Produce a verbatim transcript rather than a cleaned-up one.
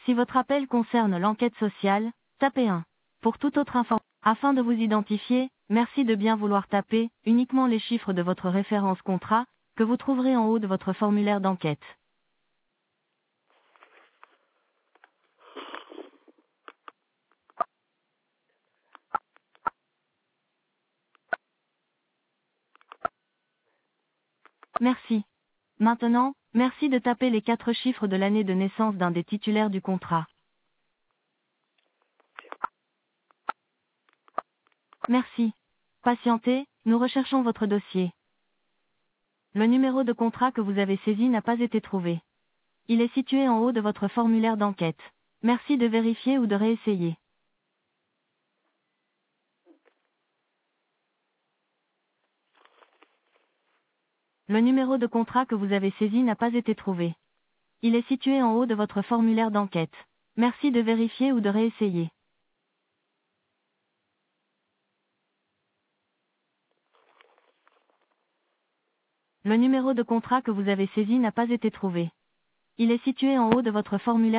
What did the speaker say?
Si votre appel concerne l'enquête sociale, tapez un. Pour toute autre information, afin de vous identifier, merci de bien vouloir taper uniquement les chiffres de votre référence contrat, que vous trouverez en haut de votre formulaire d'enquête. Merci. Maintenant, merci de taper les quatre chiffres de l'année de naissance d'un des titulaires du contrat. Merci. Patientez, nous recherchons votre dossier. Le numéro de contrat que vous avez saisi n'a pas été trouvé. Il est situé en haut de votre formulaire d'enquête. Merci de vérifier ou de réessayer. Le numéro de contrat que vous avez saisi n'a pas été trouvé. Il est situé en haut de votre formulaire d'enquête. Merci de vérifier ou de réessayer. Le numéro de contrat que vous avez saisi n'a pas été trouvé. Il est situé en haut de votre formulaire